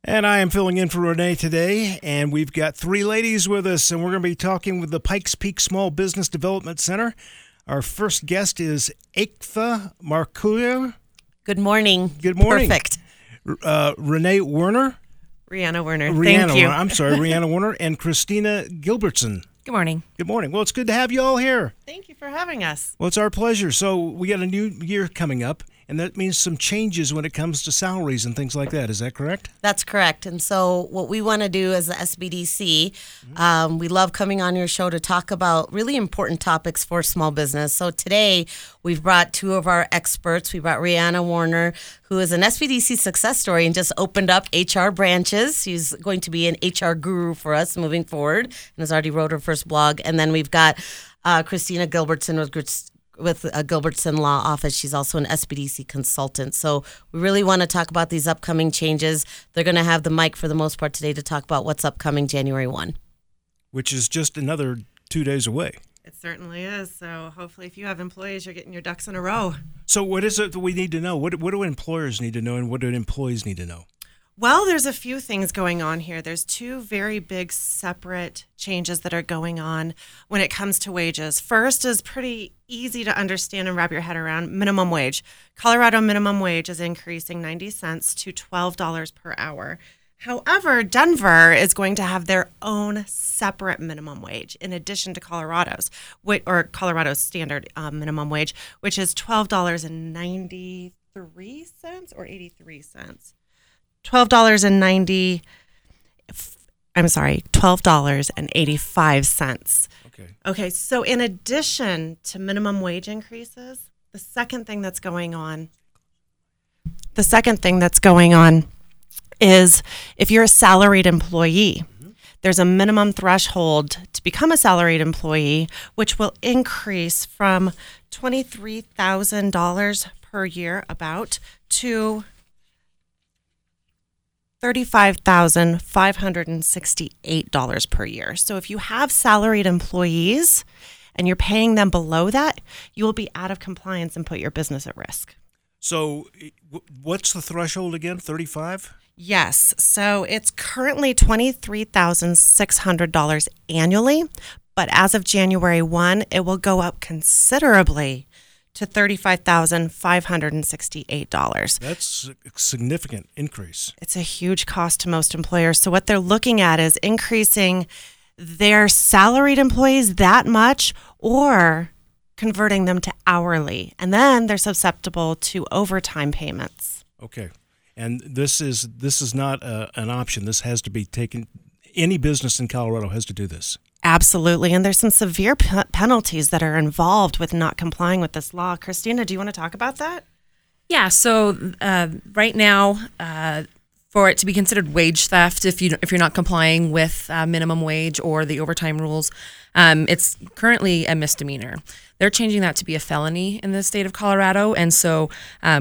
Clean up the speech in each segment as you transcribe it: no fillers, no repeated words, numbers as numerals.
And I am filling in for Renee today, and we've got three ladies with us, and we're going to be talking with the Pikes Peak Small Business Development Center. Our first guest is Echtha Marcoux. Good morning. Good morning. Perfect. Renee Werner. Rihanna Werner. Thank you. I'm sorry, Rihanna Werner, and Christina Gilbertson. Good morning. Good morning. Well, it's good to have you all here. Thank you for having us. Well, it's our pleasure. So we got a new year coming up, and that means some changes when it comes to salaries and things like that. Is that correct? That's correct. And so what we want to do as the SBDC, we love coming on your show to talk about really important topics for small business. So today we've brought two of our experts. We brought Rihanna Werner, who is an SBDC success story and just opened up HR branches. She's going to be an HR guru for us moving forward and has already wrote her first blog. And then we've got Christina Gilbertson with Gilbertson Law Office. She's also an SBDC consultant. So we really want to talk about these upcoming changes. They're going to have the mic for the most part today to talk about what's upcoming January 1. Which is just another 2 days away. It certainly is. So hopefully if you have employees, you're getting your ducks in a row. So what is it that we need to know? What do employers need to know, and what do employees need to know? Well, there's a few things going on here. There's two very big separate changes that are going on when it comes to wages. First is pretty easy to understand and wrap your head around: minimum wage. Colorado minimum wage is increasing 90 cents to $12 per hour. However, Denver is going to have their own separate minimum wage in addition to Colorado's standard minimum wage, which is $12.93 or 83 cents. $12.85. Okay, so in addition to minimum wage increases, the second thing that's going on is if you're a salaried employee, there's a minimum threshold to become a salaried employee, which will increase from $23,000 per year to $35,568 per year. So if you have salaried employees and you're paying them below that, you will be out of compliance and put your business at risk. So what's the threshold again, 35? Yes. So it's currently $23,600 annually, but as of January 1, it will go up considerably to $35,568. That's a significant increase. It's a huge cost to most employers. So what they're looking at is increasing their salaried employees that much or converting them to hourly. And then they're susceptible to overtime payments. Okay. And this is not an option. This has to be taken. Any business in Colorado has to do this. Absolutely. And there's some severe penalties that are involved with not complying with this law. Christina, do you want to talk about that? Yeah. So right now, for it to be considered wage theft, if you're not complying with minimum wage or the overtime rules, it's currently a misdemeanor. They're changing that to be a felony in the state of Colorado, and so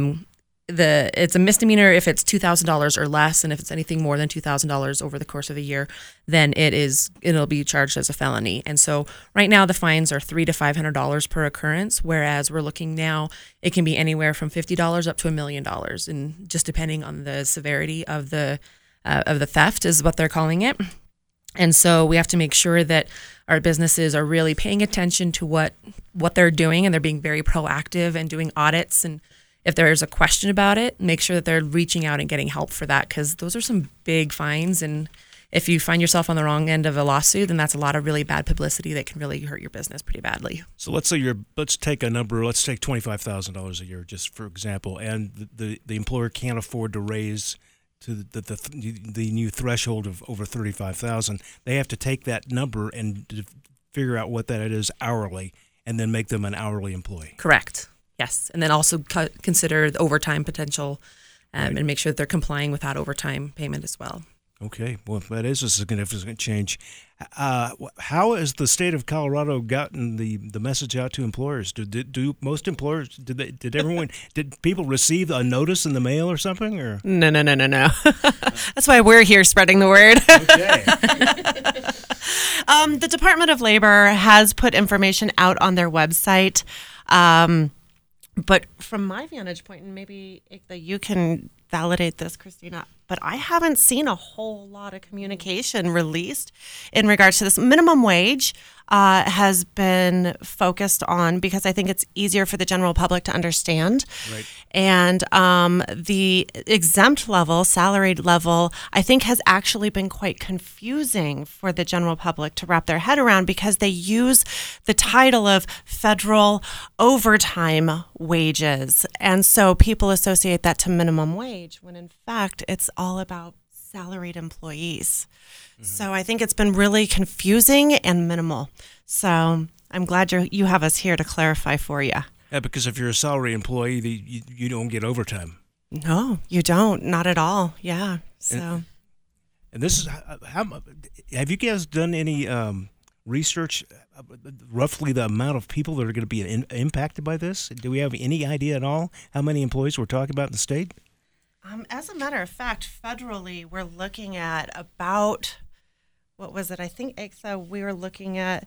it's a misdemeanor if it's $2,000 or less, and if it's anything more than $2,000 over the course of a year, then it'll be charged as a felony. And so right now the fines are $300 to $500 per occurrence, whereas we're looking now it can be anywhere from $50 up to $1 million, and just depending on the severity of the theft is what they're calling it. And so we have to make sure that our businesses are really paying attention to what they're doing, and they're being very proactive and doing audits, and if there's a question about it, make sure that they're reaching out and getting help for that, because those are some big fines. And if you find yourself on the wrong end of a lawsuit, then that's a lot of really bad publicity that can really hurt your business pretty badly. So let's take a number. Let's take $25,000 a year, just for example, and the employer can't afford to raise to the new threshold of over $35,000. They have to take that number and figure out what that is hourly, and then make them an hourly employee. Correct. Yes, and then also consider the overtime potential and make sure that they're complying with that overtime payment as well. Okay, well, that is a significant change. How has the state of Colorado gotten the message out to employers? Do most employers, did people receive a notice in the mail or something? Or No. That's why we're here spreading the word. Okay. The Department of Labor has put information out on their website. But from my vantage point, and maybe you can validate this, Christina, but I haven't seen a whole lot of communication released in regards to this. Minimum wage has been focused on because I think it's easier for the general public to understand. Right. And the exempt level, salaried level, I think has actually been quite confusing for the general public to wrap their head around because they use the title of federal overtime wages. And so people associate that to minimum wage when in fact it's all about salaried employees. So I think it's been really confusing and minimal. So I'm glad you have us here to clarify for you. Yeah, because if you're a salary employee, you don't get overtime. No, you don't. Not at all. Yeah. So. And this is have you guys done any research, roughly the amount of people that are going to be impacted by this? Do we have any idea at all how many employees we're talking about in the state? As a matter of fact, federally, we're looking at about, what was it? I think we were looking at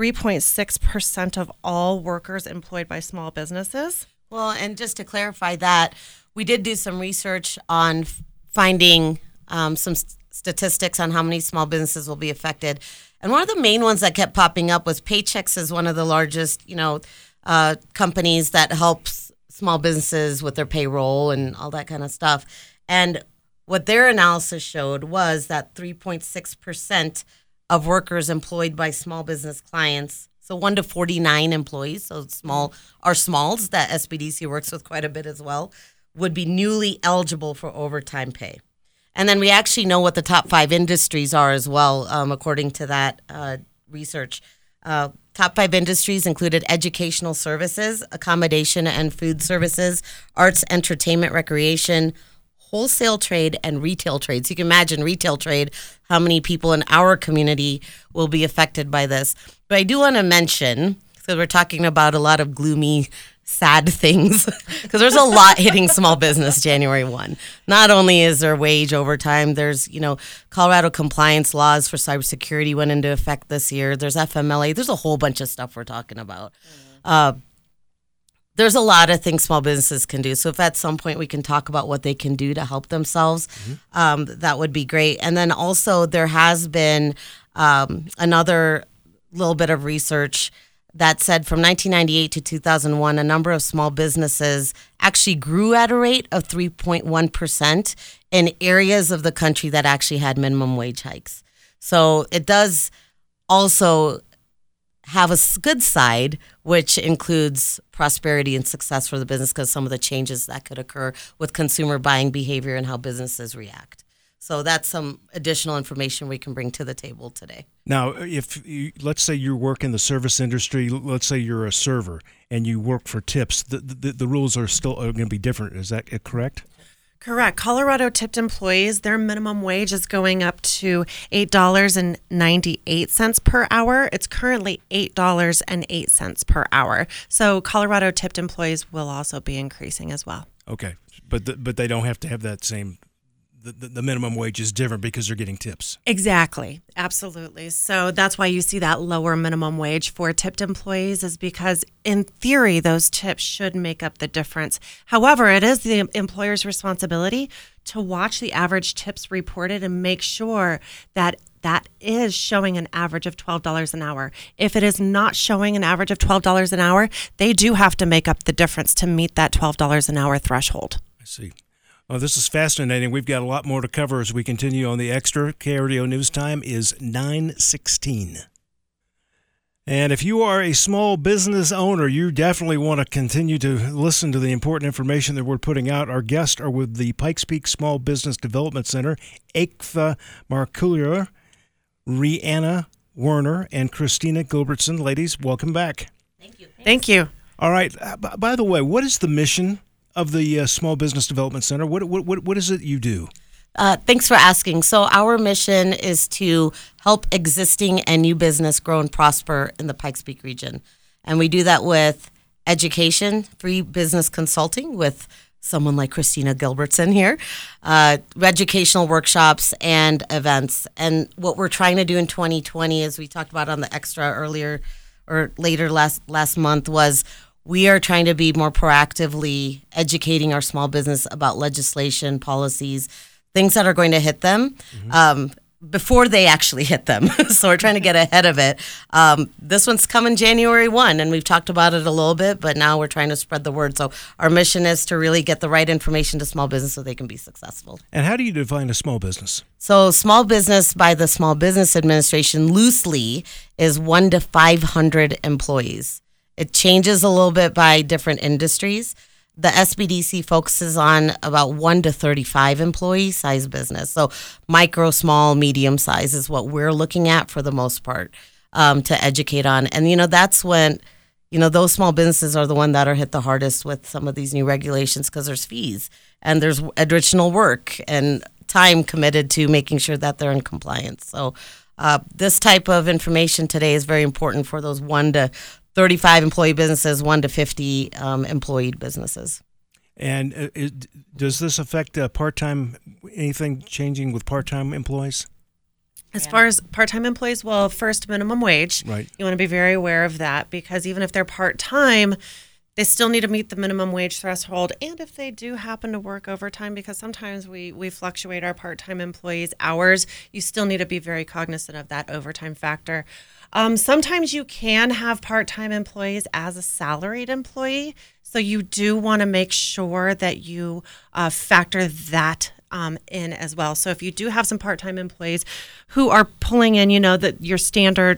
3.6% of all workers employed by small businesses. Well, and just to clarify that, we did do some research on finding some statistics on how many small businesses will be affected. And one of the main ones that kept popping up was Paychex is one of the largest, companies that helps small businesses with their payroll and all that kind of stuff. And what their analysis showed was that 3.6% of workers employed by small business clients, so 1 to 49 employees, so are smalls that SBDC works with quite a bit as well, would be newly eligible for overtime pay. And then we actually know what the top 5 industries are as well, according to that research. Top 5 industries included educational services, accommodation and food services, arts, entertainment, recreation, wholesale trade, and retail trade. So you can imagine retail trade, how many people in our community will be affected by this. But I do want to mention, because we're talking about a lot of gloomy, sad things, because there's a lot hitting small business January 1. Not only is there wage overtime, there's, Colorado compliance laws for cybersecurity went into effect this year. There's FMLA. There's a whole bunch of stuff we're talking about. There's a lot of things small businesses can do. So if at some point we can talk about what they can do to help themselves, that would be great. And then also there has been another little bit of research that said from 1998 to 2001, a number of small businesses actually grew at a rate of 3.1% in areas of the country that actually had minimum wage hikes. So it does also have a good side, which includes prosperity and success for the business because some of the changes that could occur with consumer buying behavior and how businesses react. So that's some additional information we can bring to the table today. Now, let's say you work in the service industry, let's say you're a server and you work for tips, the rules are going to be different. Is that correct? Correct. Colorado tipped employees, their minimum wage is going up to $8.98 per hour. It's currently $8.08 per hour. So Colorado tipped employees will also be increasing as well. Okay, but they don't have to have that same. The minimum wage is different because they're getting tips. Exactly. Absolutely. So that's why you see that lower minimum wage for tipped employees is because in theory, those tips should make up the difference. However, it is the employer's responsibility to watch the average tips reported and make sure that that is showing an average of $12 an hour. If it is not showing an average of $12 an hour, they do have to make up the difference to meet that $12 an hour threshold. I see. Oh, this is fascinating. We've got a lot more to cover as we continue on the Extra. KRDO News Time is 9:16. And if you are a small business owner, you definitely want to continue to listen to the important information that we're putting out. Our guests are with the Pikes Peak Small Business Development Center, Eiktha Markulier, Rihanna Werner, and Christina Gilbertson. Ladies, welcome back. Thank you. Thank you. All right. By the way, what is the mission of the Small Business Development Center? What is it you do? Thanks for asking. So our mission is to help existing and new business grow and prosper in the Pikes Peak region. And we do that with education, free business consulting with someone like Christina Gilbertson here, educational workshops and events. And what we're trying to do in 2020, as we talked about on the Extra earlier or later last month, was we are trying to be more proactively educating our small business about legislation, policies, things that are going to hit them before they actually hit them. So we're trying to get ahead of it. This one's coming January 1, and we've talked about it a little bit, but now we're trying to spread the word. So our mission is to really get the right information to small business so they can be successful. And how do you define a small business? So small business by the Small Business Administration loosely is 1 to 500 employees. It changes a little bit by different industries. The SBDC focuses on about 1 to 35 employee size business. So micro, small, medium size is what we're looking at for the most part to educate on. And, that's when, those small businesses are the one that are hit the hardest with some of these new regulations because there's fees and there's additional work and time committed to making sure that they're in compliance. So this type of information today is very important for those 1 to 35 employee businesses, 1 to 50 employed businesses. And does this affect part-time, anything changing with part-time employees? As far as part-time employees, well, first minimum wage. Right. You want to be very aware of that because even if they're part-time, they still need to meet the minimum wage threshold. And if they do happen to work overtime, because sometimes we fluctuate our part-time employees' hours, you still need to be very cognizant of that overtime factor. Sometimes you can have part-time employees as a salaried employee. So you do want to make sure that you factor that in as well. So if you do have some part-time employees who are pulling in, that your standard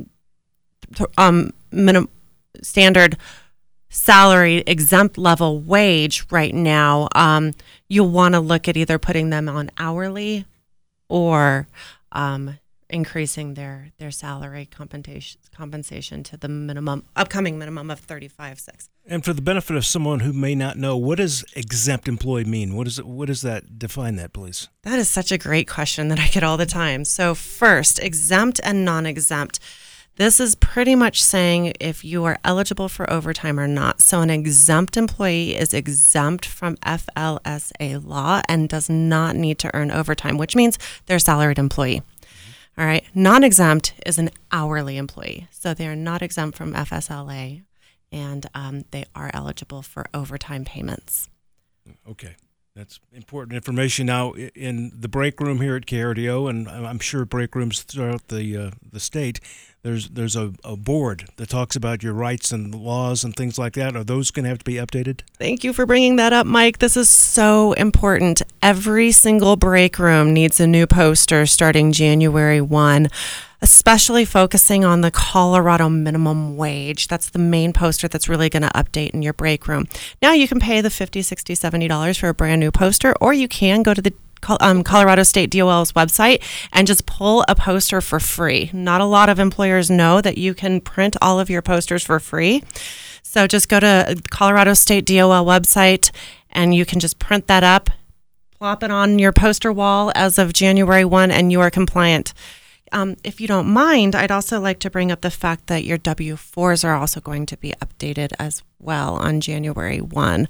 standard salary exempt level wage right now, you'll want to look at either putting them on hourly or increasing their salary compensation to the upcoming minimum of $35,600. And for the benefit of someone who may not know, what does exempt employee mean? What does that define that, please? That is such a great question that I get all the time. So first, exempt and non-exempt. This is pretty much saying if you are eligible for overtime or not. So an exempt employee is exempt from FLSA law and does not need to earn overtime, which means they're a salaried employee. All right. Non-exempt is an hourly employee. So they are not exempt from FSLA and they are eligible for overtime payments. Okay. That's important information. Now, in the break room here at KRDO, and I'm sure break rooms throughout the state, there's a board that talks about your rights and laws and things like that. Are those going to have to be updated? Thank you for bringing that up, Mike. This is so important. Every single break room needs a new poster starting January 1. Especially focusing on the Colorado minimum wage. That's the main poster that's really going to update in your break room. Now you can pay the $50, $60, $70 for a brand new poster, or you can go to the Colorado State DOL's website and just pull a poster for free. Not a lot of employers know that you can print all of your posters for free. So just go to Colorado State DOL website and you can just print that up, plop it on your poster wall as of January 1, and you are compliant. If you don't mind, I'd also like to bring up the fact that your W-4s are also going to be updated as well on January 1.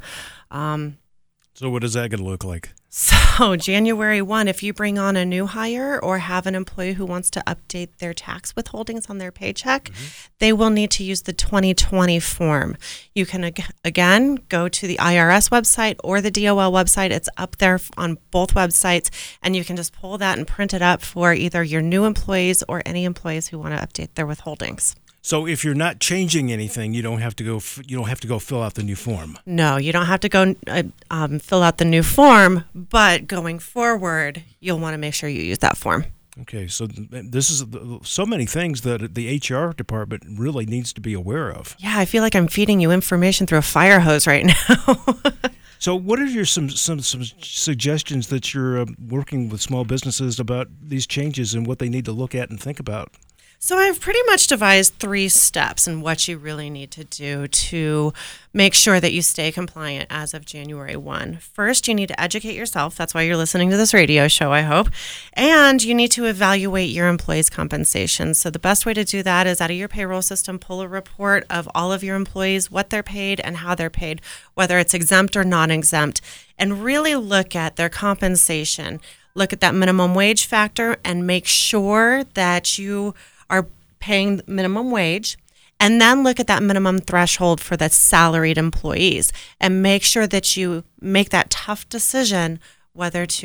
So what is that going to look like? So January 1, if you bring on a new hire or have an employee who wants to update their tax withholdings on their paycheck, they will need to use the 2020 form. You can, again, go to the IRS website or the DOL website. It's up there on both websites, and you can just pull that and print it up for either your new employees or any employees who want to update their withholdings. So if you're not changing anything, you don't have to go fill out the new form. No, you don't have to go fill out the new form, but going forward, you'll want to make sure you use that form. Okay, so this is so many things that the HR department really needs to be aware of. Yeah, I feel like I'm feeding you information through a fire hose right now. So what are your some suggestions that you're working with small businesses about these changes and what they need to look at and think about? So I've pretty much devised 3 steps in what you really need to do to make sure that you stay compliant as of January 1. First, you need to educate yourself. That's why you're listening to this radio show, I hope. And you need to evaluate your employees' compensation. So the best way to do that is out of your payroll system, pull a report of all of your employees, what they're paid and how they're paid, whether it's exempt or non-exempt, and really look at their compensation. Look at that minimum wage factor and make sure that you are paying minimum wage, and then look at that minimum threshold for the salaried employees and make sure that you make that tough decision whether to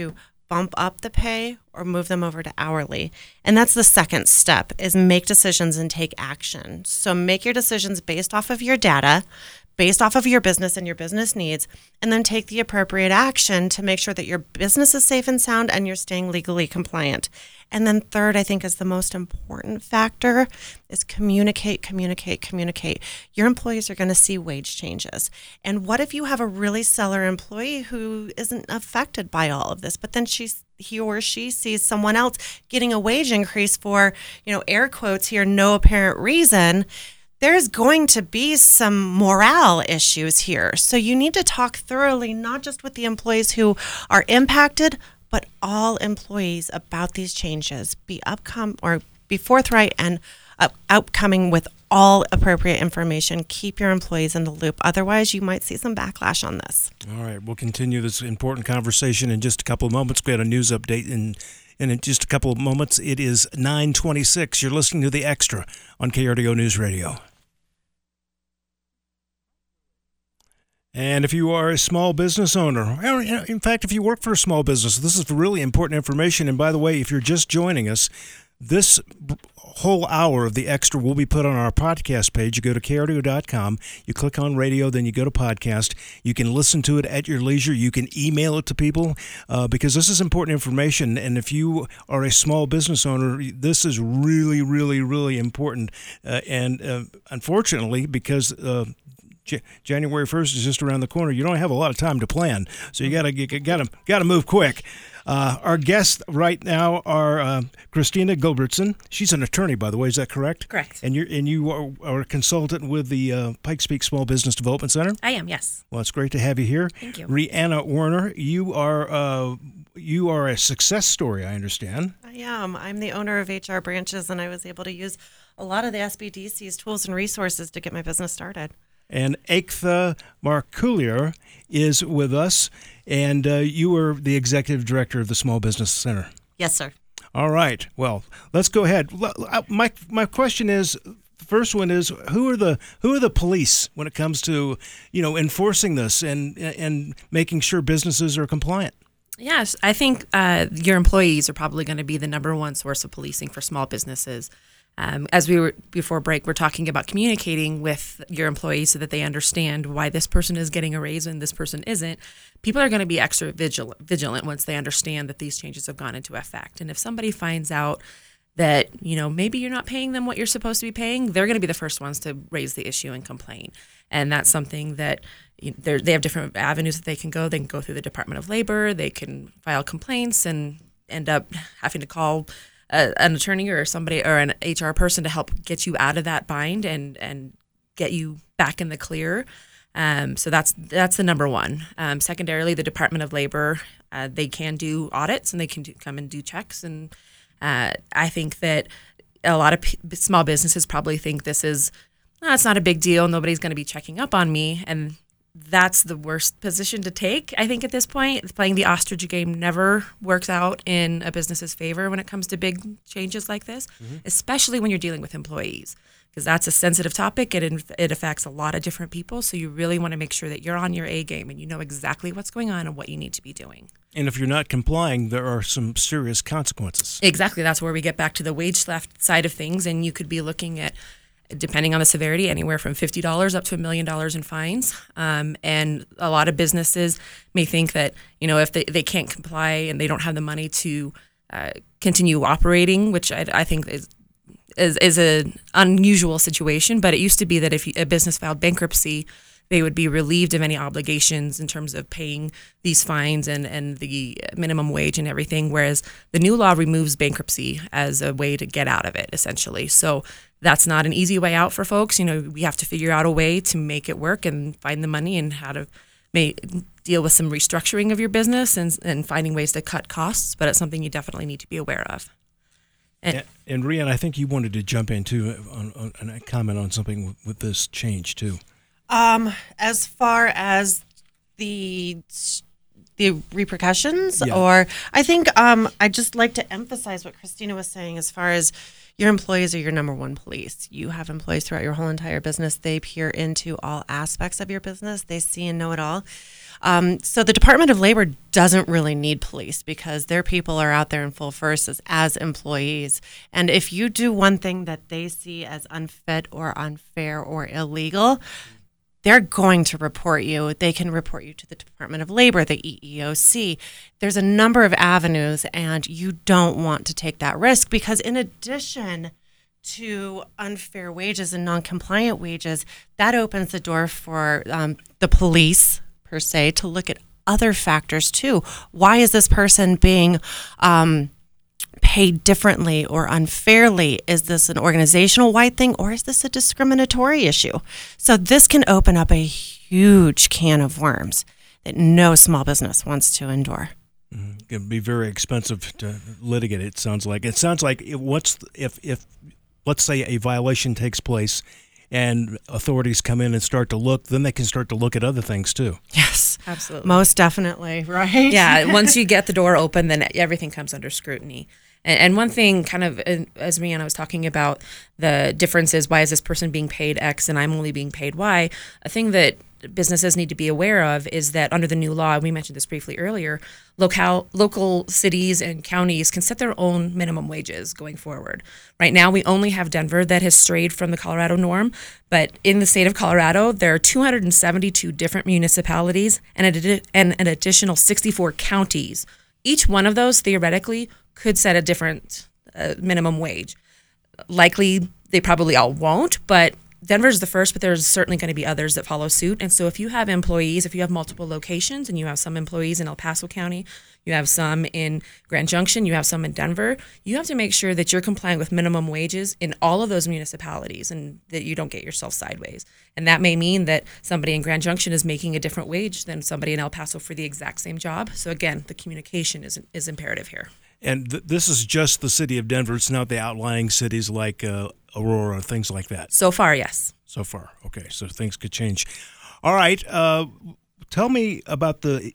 bump up the pay or move them over to hourly. And that's the second step, is make decisions and take action. So make your decisions based off of your data, based off of your business and your business needs, and then take the appropriate action to make sure that your business is safe and sound and you're staying legally compliant. And then third, I think is the most important factor, is communicate. Your employees are going to see wage changes. And what if you have a really stellar employee who isn't affected by all of this, but then he or she sees someone else getting a wage increase for, air quotes here, no apparent reason? There's going to be some morale issues here. So you need to talk thoroughly, not just with the employees who are impacted, but all employees about these changes. Be forthright and outcoming with all appropriate information. Keep your employees in the loop. Otherwise, you might see some backlash on this. All right, we'll continue this important conversation in just a couple of moments. We had a news update in just a couple of moments. It is 9:26. You're listening to The Extra on KRDO News Radio. And if you are a small business owner, or in fact, if you work for a small business, this is really important information. And by the way, if you're just joining us, this whole hour of The Extra will be put on our podcast page. You go to krdo.com, you click on radio, then you go to podcast. You can listen to it at your leisure. You can email it to people because this is important information. And if you are a small business owner, this is really, really, really important. And unfortunately, because January 1st is just around the corner, you don't have a lot of time to plan, so you gotta move quick. Our guests right now are Christina Gilbertson. She's an attorney, by the way. Is that correct? Correct. And you are a consultant with the Pikes Peak Small Business Development Center. I am, yes. Well, it's great to have you here. Thank you. Rihanna Warner, you are a success story, I understand. I am. I'm the owner of HR Branches, and I was able to use a lot of the SBDC's tools and resources to get my business started. And Eiktha Markulier is with us, and you are the executive director of the Small Business Center. Yes, sir. All right. Well, let's go ahead. My question is, the first one is, who are the police when it comes to enforcing this and making sure businesses are compliant? Yes, I think your employees are probably going to be the number one source of policing for small businesses. As we were before break, we're talking about communicating with your employees so that they understand why this person is getting a raise and this person isn't. People are going to be extra vigilant once they understand that these changes have gone into effect. And if somebody finds out that, maybe you're not paying them what you're supposed to be paying, they're going to be the first ones to raise the issue and complain. And that's something that they have different avenues that they can go. They can go through the Department of Labor. They can file complaints and end up having to call an attorney or somebody or an HR person to help get you out of that bind and get you back in the clear. So that's the number one. Secondarily, the Department of Labor, they can do audits and they can come and do checks. And I think that a lot of small businesses probably think this is, it's not a big deal. Nobody's going to be checking up on me. And that's the worst position to take, I think, at this point. Playing the ostrich game never works out in a business's favor when it comes to big changes like this, especially when you're dealing with employees, because that's a sensitive topic. It affects a lot of different people. So you really want to make sure that you're on your A game and you know exactly what's going on and what you need to be doing. And if you're not complying, there are some serious consequences. Exactly. That's where we get back to the wage theft side of things. And you could be looking at, depending on the severity, anywhere from $50 up to $1 million in fines. And a lot of businesses may think that, if they can't comply and they don't have the money to continue operating, which I think is an unusual situation. But it used to be that if a business filed bankruptcy, they would be relieved of any obligations in terms of paying these fines and the minimum wage and everything, whereas the new law removes bankruptcy as a way to get out of it, essentially. So that's not an easy way out for folks. We have to figure out a way to make it work and find the money and how to deal with some restructuring of your business and finding ways to cut costs, but it's something you definitely need to be aware of. And Rianne, I think you wanted to jump into on comment on something with this change too. As far as the repercussions, Yeah. or I think I'd just like to emphasize what Christina was saying as far as your employees are your number one police. You have employees throughout your whole entire business. They peer into all aspects of your business. They see and know it all. So the Department of Labor doesn't really need police because their people are out there in full force as employees. And if you do one thing that they see as unfit or unfair or illegal, they're going to report you. They can report you to the Department of Labor, the EEOC. There's a number of avenues, and you don't want to take that risk because in addition to unfair wages and non-compliant wages, that opens the door for the police, per se, to look at other factors too. Why is this person being paid differently or unfairly? Is this an organizational-wide thing, or is this a discriminatory issue? So this can open up a huge can of worms that no small business wants to endure. Mm-hmm. It can be very expensive to litigate. It sounds like if let's say a violation takes place and authorities come in and start to look, then they can start to look at other things too. Yes, Absolutely. most definitely, right? Yeah, once you get the door open, then everything comes under scrutiny. And one thing, kind of, as Rihanna was talking about, the differences, why is this person being paid X and I'm only being paid Y? A thing that businesses need to be aware of is that under the new law, we mentioned this briefly earlier, local cities and counties can set their own minimum wages going forward. Right now, we only have Denver that has strayed from the Colorado norm, but in the state of Colorado, there are 272 different municipalities and an additional 64 counties. Each one of those, theoretically, could set a different minimum wage. Likely, they probably all won't, but Denver's the first, but there's certainly going to be others that follow suit. And so if you have employees, if you have multiple locations and you have some employees in El Paso County, you have some in Grand Junction, you have some in Denver, you have to make sure that you're complying with minimum wages in all of those municipalities and that you don't get yourself sideways. And that may mean that somebody in Grand Junction is making a different wage than somebody in El Paso for the exact same job. So again, the communication is imperative here. And this is just the city of Denver. It's not the outlying cities like Aurora, things like that. So far, yes. So far. Okay, so things could change. All right. Tell me about the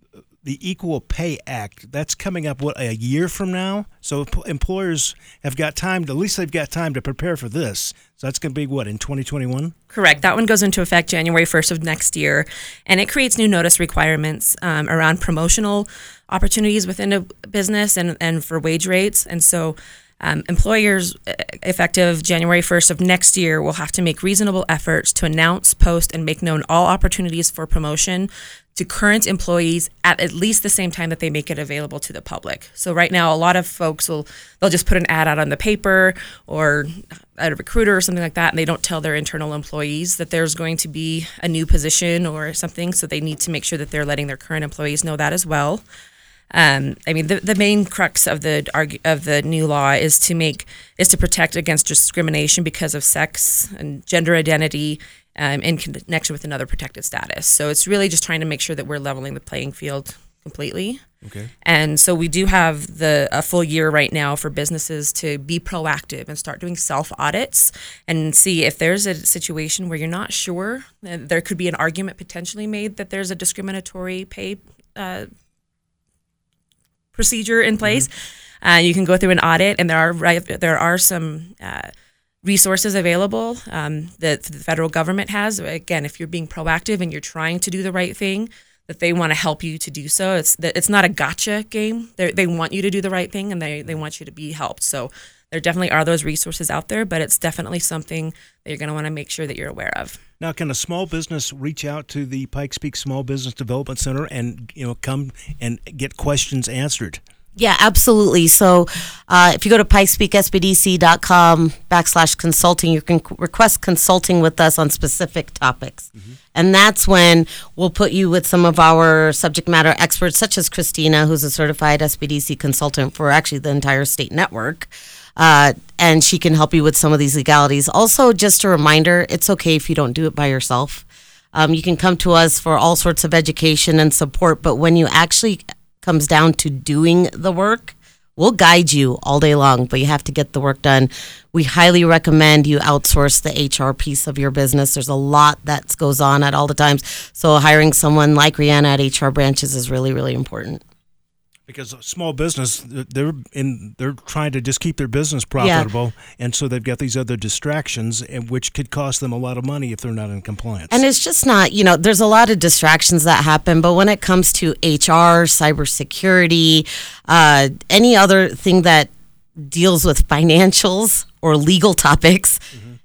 Equal Pay Act. That's coming up, a year from now? So employers have got time, at least they've got time to prepare for this. So that's going to be, in 2021? Correct. That one goes into effect January 1st of next year, and it creates new notice requirements around promotional opportunities within a business and for wage rates. And so employers, effective January 1st of next year, will have to make reasonable efforts to announce, post, and make known all opportunities for promotion to current employees at least the same time that they make it available to the public. So right now, a lot of folks they'll just put an ad out on the paper or at a recruiter or something like that, and they don't tell their internal employees that there's going to be a new position or something. So they need to make sure that they're letting their current employees know that as well. The main crux of the new law is to protect against discrimination because of sex and gender identity in connection with another protected status. So it's really just trying to make sure that we're leveling the playing field completely. Okay. And so we do have a full year right now for businesses to be proactive and start doing self-audits and see if there's a situation where you're not sure. There could be an argument potentially made that there's a discriminatory pay procedure in place. You can go through an audit, and there are some resources available that the federal government has. Again, if you're being proactive and you're trying to do the right thing, that they want to help you to do so. It's not a gotcha game. They want you to do the right thing, and they want you to be helped. So there definitely are those resources out there, but it's definitely something that you're going to want to make sure that you're aware of. Now, can a small business reach out to the Pikes Peak Small Business Development Center and come and get questions answered? Yeah, absolutely. So if you go to pikespeaksbdc.com/consulting, you can request consulting with us on specific topics. Mm-hmm. And that's when we'll put you with some of our subject matter experts, such as Christina, who's a certified SBDC consultant for actually the entire state network. And she can help you with some of these legalities. Also, just a reminder, it's okay if you don't do it by yourself. You can come to us for all sorts of education and support, but when you actually comes down to doing the work, we'll guide you all day long, but you have to get the work done. We highly recommend you outsource the HR piece of your business. There's a lot that goes on at all the times. So hiring someone like Rihanna at HR Branches is really, really important. Because a small business, they're trying to just keep their business profitable, and so they've got these other distractions, and which could cost them a lot of money if they're not in compliance. And it's just not, there's a lot of distractions that happen, but when it comes to HR, cybersecurity, any other thing that deals with financials or legal topics,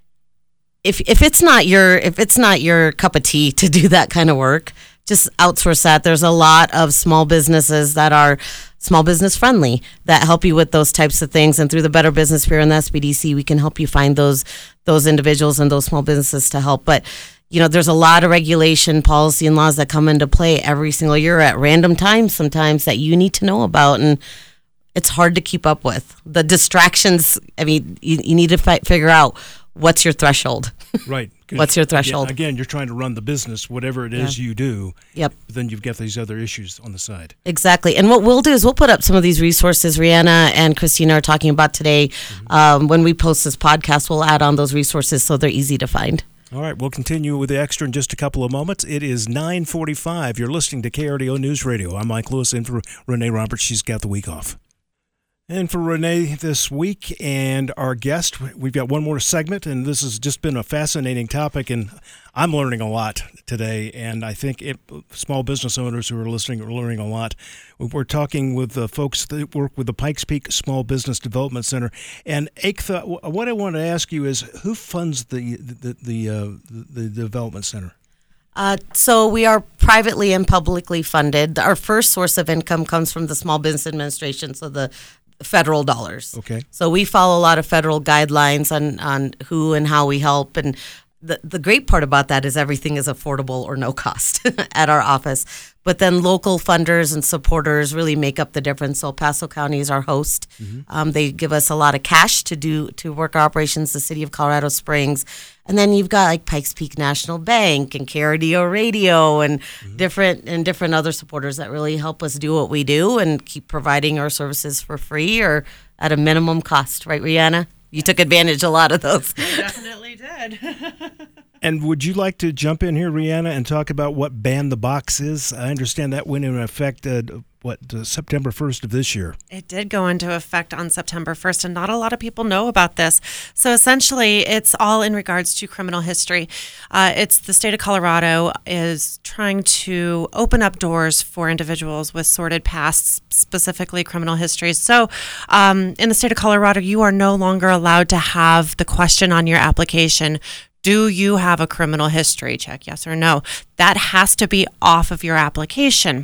if it's not your cup of tea to do that kind of work, just outsource that. There's a lot of small businesses that are small business friendly that help you with those types of things. And through the Better Business Bureau and the SBDC, we can help you find those individuals and those small businesses to help. But there's a lot of regulation, policy, and laws that come into play every single year at random times sometimes that you need to know about, and it's hard to keep up with. The distractions, I mean, you need to figure out what's your threshold. Right. What's your threshold? Again, you're trying to run the business, whatever it is you do. Yep. But then you've got these other issues on the side. Exactly. And what we'll do is we'll put up some of these resources Rihanna and Christina are talking about today. When we post this podcast, we'll add on those resources so they're easy to find. All right, we'll continue with the extra in just a couple of moments. It is 9:45. You're listening to KRDO News Radio. I'm Mike Lewis, in for Renee Roberts. She's got the week off. And for Renee this week and our guest, we've got one more segment, and this has just been a fascinating topic, and I'm learning a lot today, and I think small business owners who are listening are learning a lot. We're talking with the folks that work with the Pikes Peak Small Business Development Center. And Eiktha, what I want to ask you is, who funds the development center? So we are privately and publicly funded. Our first source of income comes from the Small Business Administration, so the federal dollars. Okay. So we follow a lot of federal guidelines on who and how we help. And the great part about that is everything is affordable or no cost at our office. But then local funders and supporters really make up the difference. So El Paso County is our host. They give us a lot of cash to work our operations, the city of Colorado Springs. And then you've got like Pikes Peak National Bank and KRDO Radio and different other supporters that really help us do what we do and keep providing our services for free or at a minimum cost. Right, Rihanna? You took advantage of a lot of those. I definitely did. And would you like to jump in here, Rihanna, and talk about what Ban the Box is? I understand that went into effect, September 1st of this year. It did go into effect on September 1st, and not a lot of people know about this. So essentially, it's all in regards to criminal history. It's the state of Colorado is trying to open up doors for individuals with sordid pasts, specifically criminal histories. So in the state of Colorado, you are no longer allowed to have the question on your application, do you have a criminal history? Check yes or no. That has to be off of your application.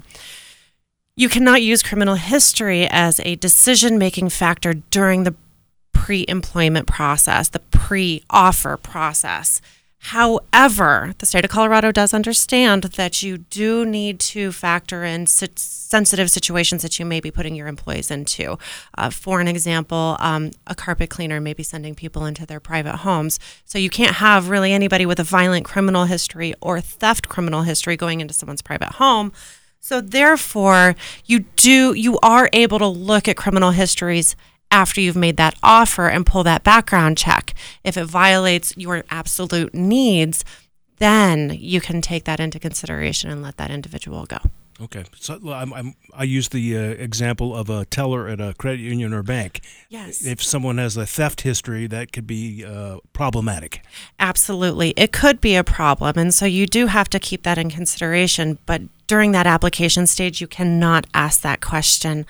You cannot use criminal history as a decision-making factor during the pre-employment process, the pre-offer process. However, the state of Colorado does understand that you do need to factor in sensitive situations that you may be putting your employees into. For an example, a carpet cleaner may be sending people into their private homes. So you can't have really anybody with a violent criminal history or theft criminal history going into someone's private home. So therefore, you are able to look at criminal histories after you've made that offer and pull that background check. If it violates your absolute needs, then you can take that into consideration and let that individual go. Okay. So I use the example of a teller at a credit union or bank. Yes. If someone has a theft history, that could be problematic. Absolutely. It could be a problem. And so you do have to keep that in consideration. But during that application stage, you cannot ask that question.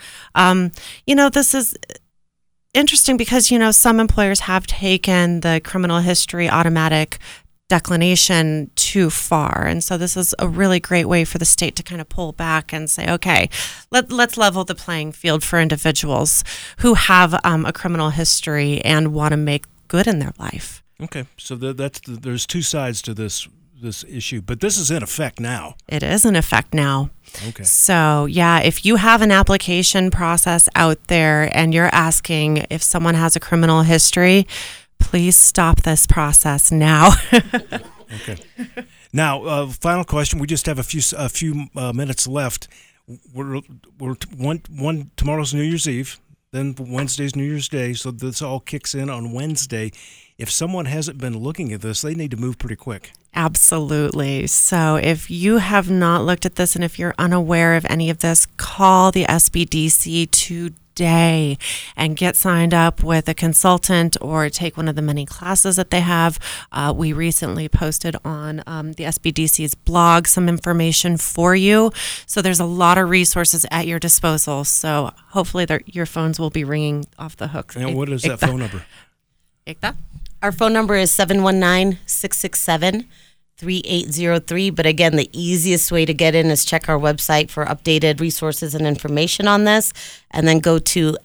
This is interesting because, some employers have taken the criminal history automatic declination too far. And so this is a really great way for the state to kind of pull back and say, okay, let's level the playing field for individuals who have a criminal history and want to make good in their life. Okay. So there's two sides to this issue, but this is in effect now. It is in effect now. Okay. So, yeah, if you have an application process out there and you're asking if someone has a criminal history, please stop this process now. Okay. Now, final question. We just have a few minutes left. We're tomorrow's New Year's Eve, then Wednesday's New Year's Day, so this all kicks in on Wednesday. if someone hasn't been looking at this, they need to move pretty quick. Absolutely. So if you have not looked at this and if you're unaware of any of this, call the SBDC today and get signed up with a consultant or take one of the many classes that they have. We recently posted on the SBDC's blog some information for you. So there's a lot of resources at your disposal. So hopefully your phones will be ringing off the hook. And what is that phone number? Our phone number is 719-667-3803. But again, the easiest way to get in is check our website for updated resources and information on this. And then go to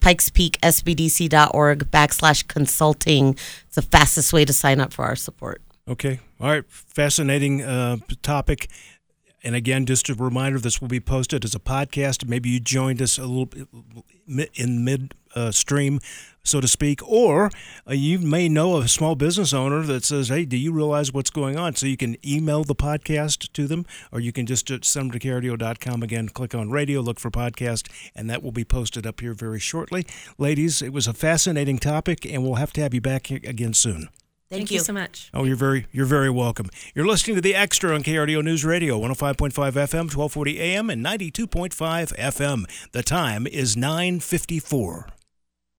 pikespeaksbdc.org/consulting. It's the fastest way to sign up for our support. Okay. All right. Fascinating topic. And again, just a reminder, this will be posted as a podcast. Maybe you joined us a little bit in mid-stream, so to speak, or you may know a small business owner that says, hey, do you realize what's going on? So you can email the podcast to them, or you can just send them to KRDO.com. Again, click on radio, look for podcast, and that will be posted up here very shortly. Ladies, it was a fascinating topic, and we'll have to have you back again soon. Thank you so much. Oh, you're very welcome. You're listening to The Extra on KRDO News Radio, 105.5 FM, 1240 AM, and 92.5 FM. The time is 9:54.